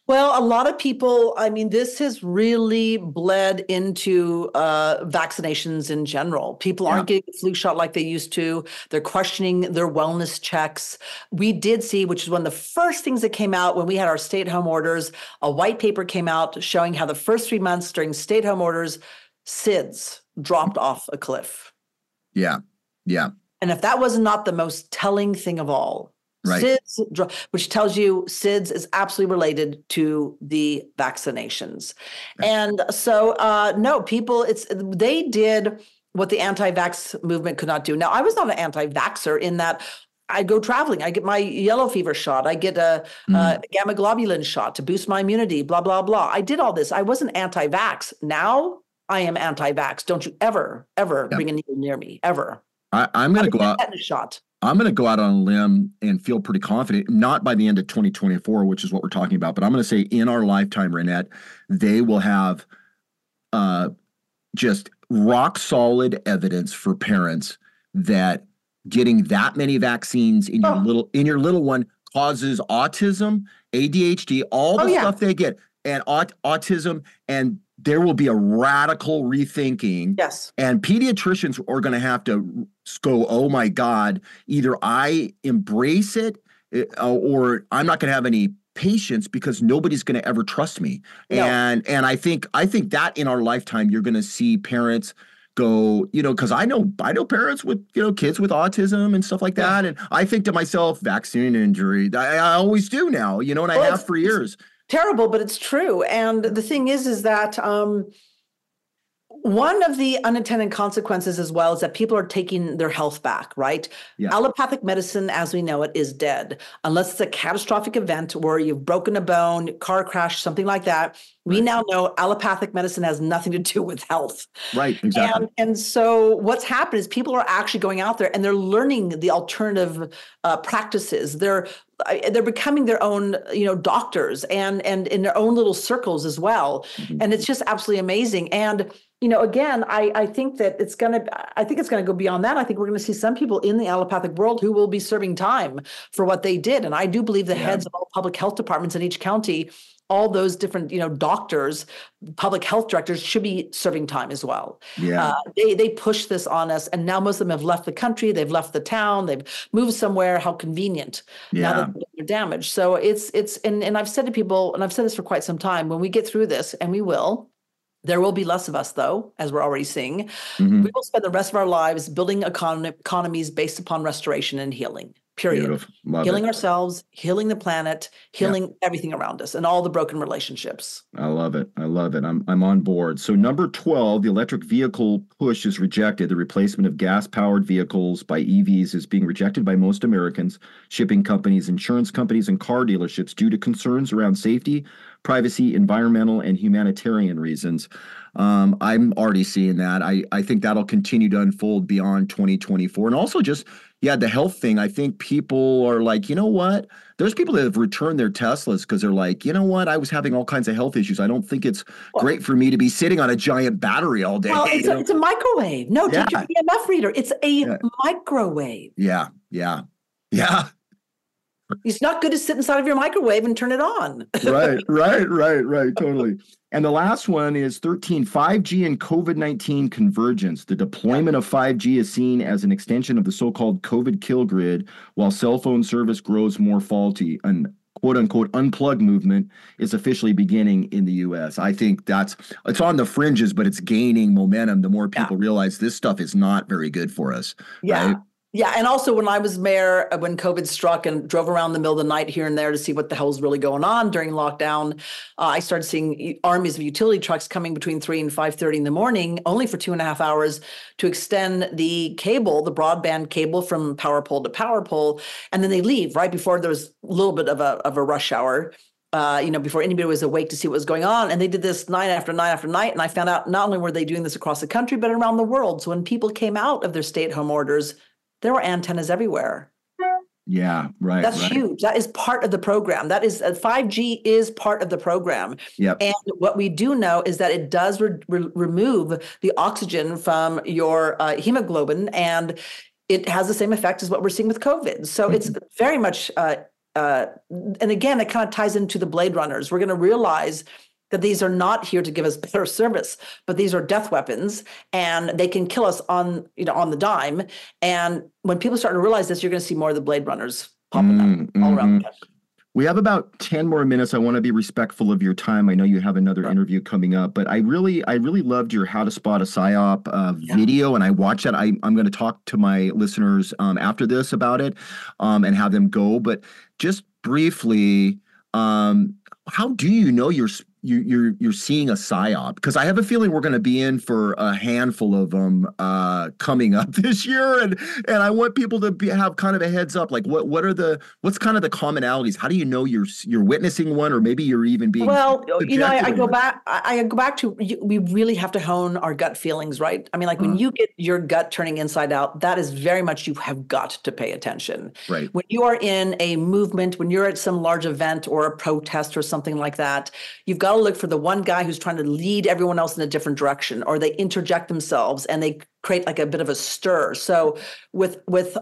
Well, a lot of people, I mean, this has really bled into vaccinations in general. People Yeah. aren't getting the flu shot like they used to. They're questioning their wellness checks. We did see, which is one of the first things that came out when we had our stay-at-home orders, a white paper came out showing how the first 3 months during stay-at-home orders, SIDS dropped off a cliff. Yeah. Yeah. And if that was not the most telling thing of all, Right. SIDS, which tells you SIDS is absolutely related to the vaccinations. And so, no, people, they did what the anti-vax movement could not do. Now, I was not an anti-vaxxer in that I go traveling, I get my yellow fever shot, I get a gamma globulin shot to boost my immunity, blah, blah, blah. I did all this. I wasn't anti-vax. Now I am anti-vax. Don't you ever, ever bring a needle near me, ever. I'm going to go out. Shot. I'm going to go out on a limb and feel pretty confident, not by the end of 2024, which is what we're talking about, but I'm going to say in our lifetime, Renette, they will have just rock solid evidence for parents that getting that many vaccines in your little one causes autism, ADHD, all the stuff they get, and autism, and there will be a radical rethinking. Yes. And pediatricians are going to have to go, oh my God, either I embrace it or I'm not going to have any patience because nobody's going to ever trust me. No. And I think that in our lifetime, you're going to see parents go, because I know parents with, kids with autism and stuff like that. And I think to myself, vaccine injury, I always do now, and I have for years. Terrible, but it's true. And the thing is that one of the unintended consequences as well is that people are taking their health back, right? Yeah. Allopathic medicine, as we know it, is dead. Unless it's a catastrophic event where you've broken a bone, car crash, something like that. We now know allopathic medicine has nothing to do with health. Right, exactly. And so what's happened is people are actually going out there and they're learning the alternative practices. They're becoming their own, doctors and in their own little circles as well. Mm-hmm. And it's just absolutely amazing. And again, I think that it's going to go beyond that. I think we're going to see some people in the allopathic world who will be serving time for what they did. And I do believe the heads of all public health departments in each county, all those different, doctors, public health directors should be serving time as well. Yeah. They push this on us. And now most of them have left the country. They've left the town. They've moved somewhere. How convenient now that they're damaged. So and I've said to people, and I've said this for quite some time, when we get through this, and we will, there will be less of us, though, as we're already seeing. Mm-hmm. We will spend the rest of our lives building economies based upon restoration and healing, period. Healing ourselves, healing the planet, healing everything around us, and all the broken relationships. I love it. I'm on board. So number 12, the electric vehicle push is rejected. The replacement of gas-powered vehicles by EVs is being rejected by most Americans, shipping companies, insurance companies, and car dealerships due to concerns around safety, privacy, environmental, and humanitarian reasons. I'm already seeing that. I think that'll continue to unfold beyond 2024. And also just, the health thing. I think people are like, you know what? There's people that have returned their Teslas because they're like, you know what? I was having all kinds of health issues. I don't think it's great for me to be sitting on a giant battery all day. Well, it's a microwave. No, take your EMF reader. It's a microwave. Yeah. It's not good to sit inside of your microwave and turn it on. Right. Totally. And the last one is 13, 5G and COVID-19 convergence. The deployment of 5G is seen as an extension of the so-called COVID kill grid, while cell phone service grows more faulty. An quote-unquote unplug movement is officially beginning in the U.S. I think it's on the fringes, but it's gaining momentum the more people realize this stuff is not very good for us. Yeah. Right? Yeah. And also when I was mayor, when COVID struck and drove around the middle of the night here and there to see what the hell is really going on during lockdown, I started seeing armies of utility trucks coming between 3 and 5:30 in the morning, only for 2.5 hours to extend the cable, the broadband cable from power pole to power pole. And then they leave right before there was a little bit of a rush hour. Before anybody was awake to see what was going on. And they did this night after night after night. And I found out not only were they doing this across the country, but around the world. So when people came out of their stay-at-home orders, there were antennas everywhere. Yeah, right. That's huge. That is part of the program. 5G is part of the program. Yep. And what we do know is that it does remove the oxygen from your hemoglobin, and it has the same effect as what we're seeing with COVID. So it's very much and again, it kind of ties into the Blade Runners. We're going to realize that these are not here to give us better service, but these are death weapons, and they can kill us on the dime. And when people start to realize this, you're going to see more of the Blade Runners popping up all around the country. We have about 10 more minutes. I want to be respectful of your time. I know you have another interview coming up, but I really loved your How to Spot a PSYOP video, and I watched that. I'm going to talk to my listeners after this about it and have them go. But just briefly, how do you know you're seeing a PSYOP? Because I have a feeling we're going to be in for a handful of them coming up this year, and I want people to have kind of a heads up. Like, what's kind of the commonalities? How do you know you're witnessing one, or maybe you're even being I go back to we really have to hone our gut feelings, right? I mean, like when you get your gut turning inside out, that is very much you have got to pay attention. Right. When you are in a movement, when you're at some large event or a protest or something like that, you've got to look for the one guy who's trying to lead everyone else in a different direction, or they interject themselves and they create like a bit of a stir. So with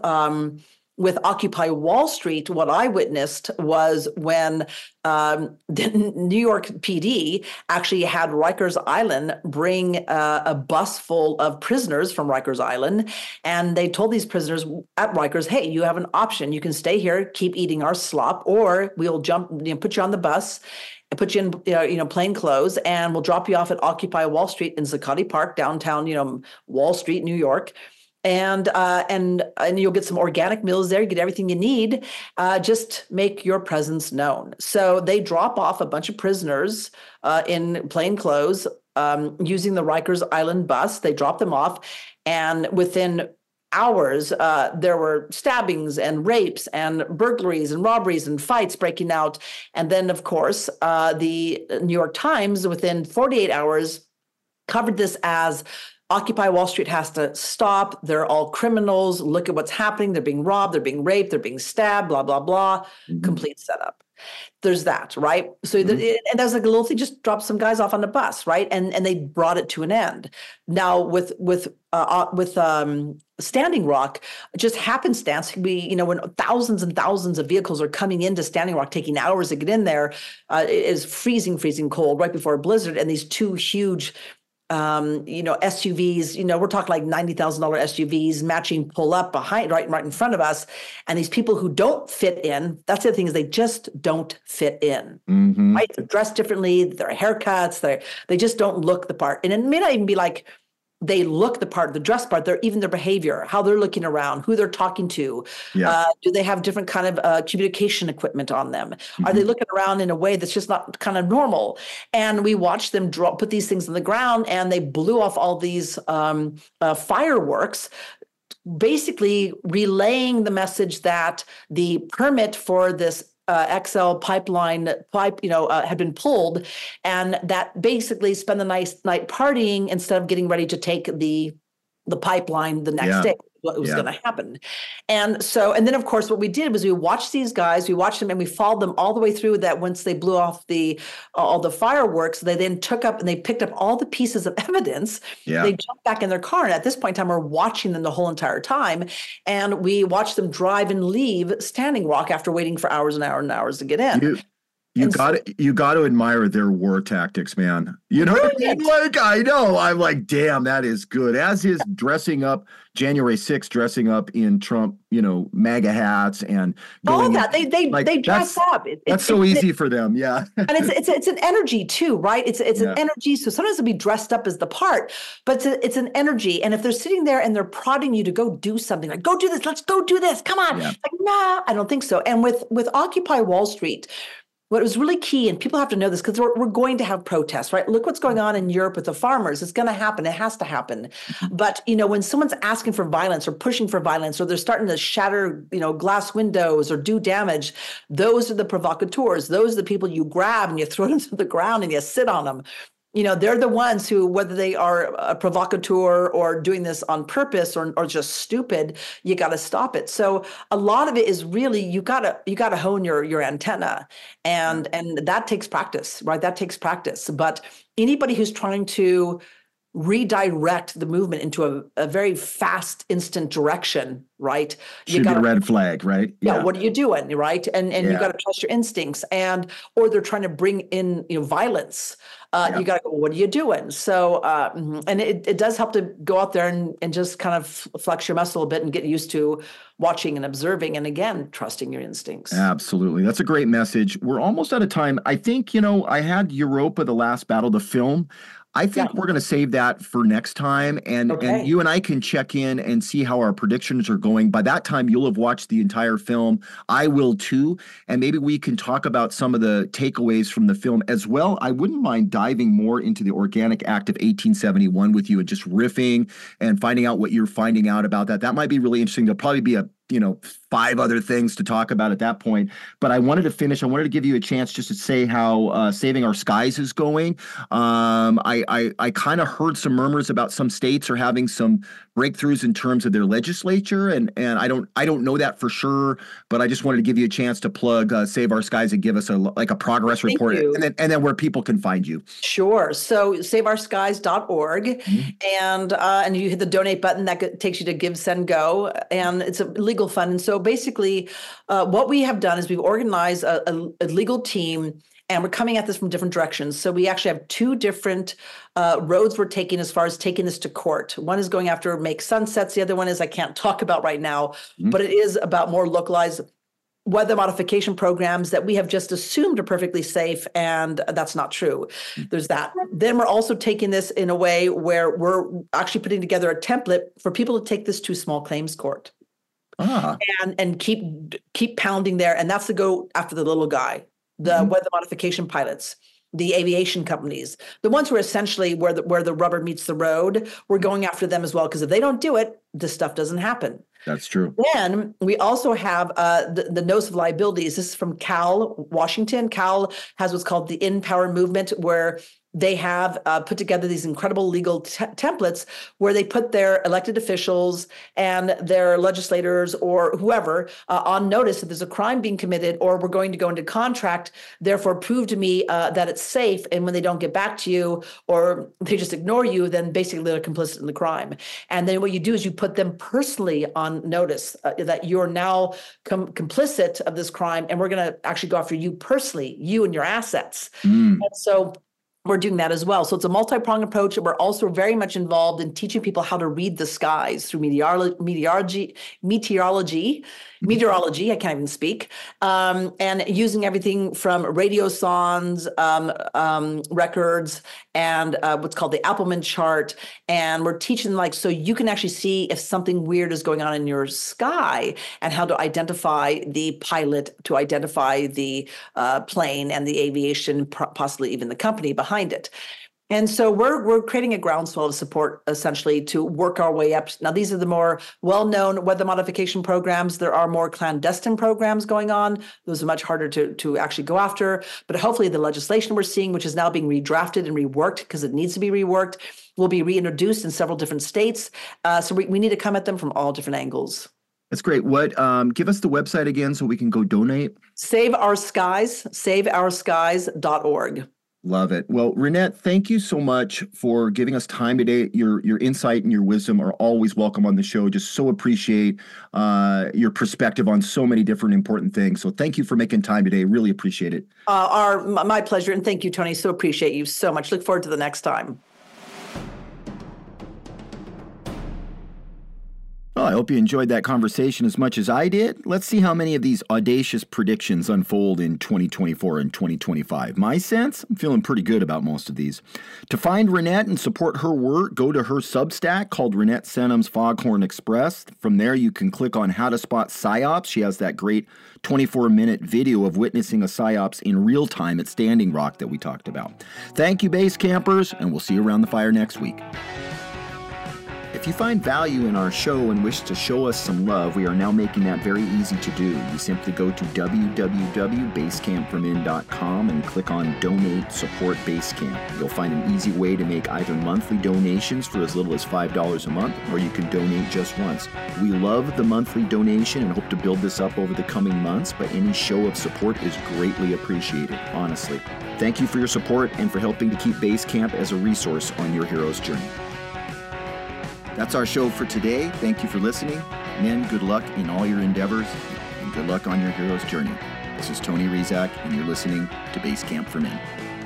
Occupy Wall Street, what I witnessed was when the New York PD actually had Rikers Island bring a bus full of prisoners from Rikers Island, and they told these prisoners at Rikers, "Hey, you have an option. You can stay here, keep eating our slop, or we'll put you on the bus and put you in, plain clothes, and we'll drop you off at Occupy Wall Street in Zuccotti Park, downtown, Wall Street, New York. And you'll get some organic meals there. You get everything you need. Just make your presence known." So they drop off a bunch of prisoners in plain clothes using the Rikers Island bus. They drop them off, and within hours, there were stabbings and rapes and burglaries and robberies and fights breaking out. And then, of course, the New York Times, within 48 hours, covered this as Occupy Wall Street has to stop. They're all criminals. Look at what's happening. They're being robbed. They're being raped. They're being stabbed, blah, blah, blah. Complete setup. There's that, right? So, and there's like a little thing, just drop some guys off on the bus, right? And they brought it to an end. Now with Standing Rock, just happenstance, when thousands and thousands of vehicles are coming into Standing Rock, taking hours to get in there, it is freezing cold right before a blizzard, and these two huge SUVs, we're talking like $90,000 SUVs matching pull up behind, right in front of us. And these people who don't fit in, that's the other thing, is they just don't fit in, right? They're dressed differently, their haircuts, they just don't look the part. And it may not even be like they look the part, the dress part, even their behavior, how they're looking around, who they're talking to. Yeah. Do they have different kind of communication equipment on them? Are they looking around in a way that's just not kind of normal? And we watched them put these things on the ground, and they blew off all these fireworks, basically relaying the message that the permit for this XL pipeline had been pulled, and that basically spend the night partying instead of getting ready to take the pipeline the next day. What was going to happen. And then of course what we did was we watched these guys, we watched them, and we followed them all the way through that. Once they blew off all the fireworks, they then took up and they picked up all the pieces of evidence. They jumped back in their car, and at this point in time we're watching them the whole entire time, and we watched them drive and leave Standing Rock after waiting for hours and hours and hours to get in. You got to admire their war tactics, man. I know. I'm like, damn, that is good. As is dressing up January 6th, dressing up in Trump, MAGA hats and all of that. They dress up. That's so easy for them. Yeah. And it's an energy too, right? It's an energy. So sometimes it'll be dressed up as the part, but it's an energy. And if they're sitting there and they're prodding you to go do something, like go do this, let's go do this. Come on. Yeah. Like, nah, I don't think so. And with Occupy Wall Street, what was really key, and people have to know this because we're going to have protests, right? Look what's going on in Europe with the farmers. It's going to happen. It has to happen. But, when someone's asking for violence or pushing for violence, or they're starting to shatter, glass windows or do damage, those are the provocateurs. Those are the people you grab and you throw them to the ground and you sit on them. They're the ones who, whether they are a provocateur or doing this on purpose or just stupid, you got to stop it. So a lot of it is really, you got to hone your antenna, and that takes practice, right? That takes practice. But anybody who's trying to redirect the movement into a very fast, instant direction, right? Should be a red flag, right? Yeah. What are you doing, right? And you got to trust your instincts, or they're trying to bring in violence. You got to go, what are you doing? So, and it does help to go out there and just kind of flex your muscle a bit and get used to watching and observing, and again, trusting your instincts. Absolutely. That's a great message. We're almost out of time. I think, I had Europa, The Last Battle, the film. I think we're going to save that for next time, and you and I can check in and see how our predictions are going. By that time, you'll have watched the entire film. I will too, and maybe we can talk about some of the takeaways from the film as well. I wouldn't mind diving more into the Organic Act of 1871 with you and just riffing and finding out what you're finding out about that. That might be really interesting. There'll probably be 5 other things to talk about at that point. But I wanted to give you a chance just to say how Saving Our Skies is going. I kind of heard some murmurs about some states are having some breakthroughs in terms of their legislature, and I don't know that for sure, but I just wanted to give you a chance to plug Save Our Skies and give us a progress report, and then where people can find you. Sure. So saveourskies.org, and you hit the donate button that takes you to Give, Send, Go, and it's a legal fund. And so basically, what we have done is we've organized a legal team, and we're coming at this from different directions. So we actually have 2 different roads we're taking as far as taking this to court. One is going after Make Sunsets. The other one is I can't talk about right now, but it is about more localized weather modification programs that we have just assumed are perfectly safe, and that's not true. There's that. Then we're also taking this in a way where we're actually putting together a template for people to take this to small claims court. And keep pounding there. And that's to go after the little guy, the weather modification pilots, the aviation companies, the ones who are essentially where the rubber meets the road. We're going after them as well, because if they don't do it, this stuff doesn't happen. That's true. Then we also have the notice of liabilities. This is from Cal, Washington. Cal has what's called the In Power movement, where they have put together these incredible legal templates where they put their elected officials and their legislators or whoever on notice that there's a crime being committed, or we're going to go into contract, therefore prove to me that it's safe. And when they don't get back to you, or they just ignore you, then basically they're complicit in the crime. And then what you do is you put them personally on notice that you're now complicit of this crime, and we're going to actually go after you personally, you and your assets. And so we're doing that as well. So it's a multi-pronged approach. We're also very much involved in teaching people how to read the skies through meteorology. I can't even speak. And using everything from radiosondes, records, and what's called the Appelman chart. And we're teaching so you can actually see if something weird is going on in your sky, and how to identify the pilot, to identify the plane and the aviation, possibly even the company behind it. And so we're creating a groundswell of support, essentially, to work our way up. Now, these are the more well-known weather modification programs. There are more clandestine programs going on. Those are much harder to actually go after. But hopefully the legislation we're seeing, which is now being redrafted and reworked because it needs to be reworked, will be reintroduced in several different states. So we need to come at them from all different angles. That's great. What? Give us the website again so we can go donate. Save Our Skies, saveourskies.org. Love it. Well, Renette, thank you so much for giving us time today. Your insight and your wisdom are always welcome on the show. Just so appreciate your perspective on so many different important things. So thank you for making time today. Really appreciate it. My pleasure. And thank you, Tony. So appreciate you so much. Look forward to the next time. Well, I hope you enjoyed that conversation as much as I did. Let's see how many of these audacious predictions unfold in 2024 and 2025. My sense, I'm feeling pretty good about most of these. To find Renette and support her work, go to her Substack called Renette Senum's Foghorn Express. From there, you can click on How to Spot PSYOPs. She has that great 24-minute video of witnessing a PSYOPs in real time at Standing Rock that we talked about. Thank you, base campers, and we'll see you around the fire next week. If you find value in our show and wish to show us some love, we are now making that very easy to do. You simply go to www.basecampformen.com and click on Donate Support Basecamp. You'll find an easy way to make either monthly donations for as little as $5 a month, or you can donate just once. We love the monthly donation and hope to build this up over the coming months, but any show of support is greatly appreciated, honestly. Thank you for your support and for helping to keep Basecamp as a resource on your hero's journey. That's our show for today. Thank you for listening. Men, good luck in all your endeavors, and good luck on your hero's journey. This is Tony Rizak, and you're listening to Base Camp for Men.